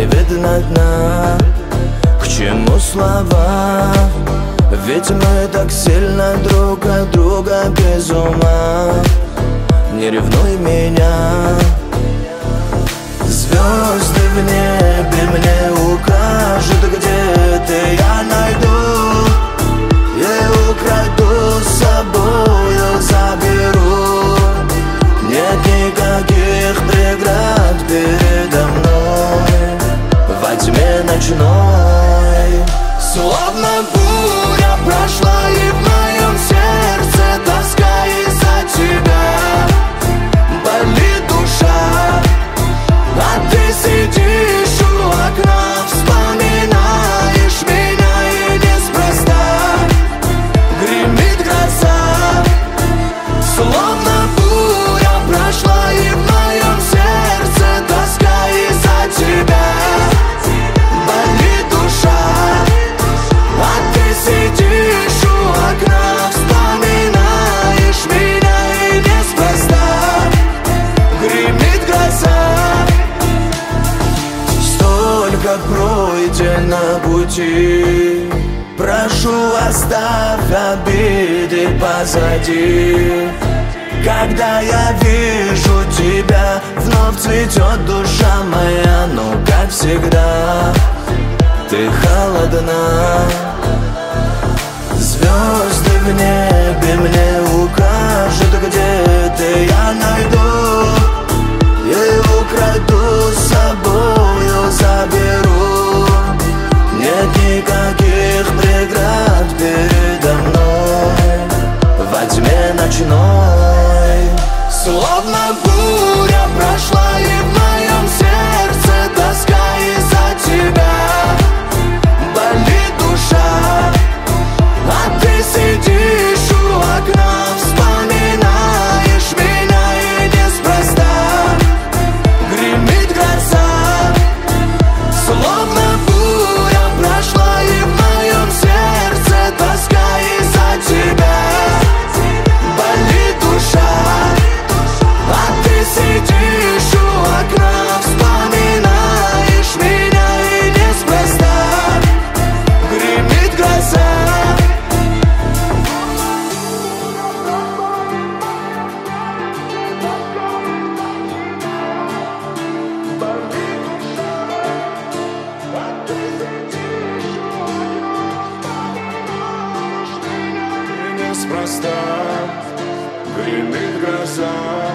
видно дна. К чему слова? Ведь мы так сильно друг от друга без ума. Не ревнуй меня. Звезды в небе мне укажут, где ты, я найду и украду с собою, заберу. Нет никаких преград передо мной во тьме ночной. Словно буря прошла, и в моем сердце тоска из-за тебя. Болит душа, а ты сидишь у окна, вспоминаешь меня, и неспроста гремит гроза. Словно буря прошла, и в моем сердце тоска из-за тебя. Болит душа, а ты сидишь у окна, вспоминаешь меня, и неспроста гремит гроза. Столько пройдено пути, прошу, оставь обиды позади. Когда я вижу тебя, вновь цветет душа моя, но как всегда ты холодна. Звезды в небе мне укажут, где ты, я найду и украду с собою, заберу. Нет никаких преград передо мной во тьме ночной. Словно буря прошла, и в моем сердце тоска из-за тебя. Болит душа, а ты сидишь у окна, вспоминаешь меня, и неспроста гремит гроза. Словно буря прошла, и в моем сердце тоска из-за тебя. Болит душа, а ты сидишь у окна, вспоминаешь меня, и неспроста гремит гроза. Неспроста гремит гроза.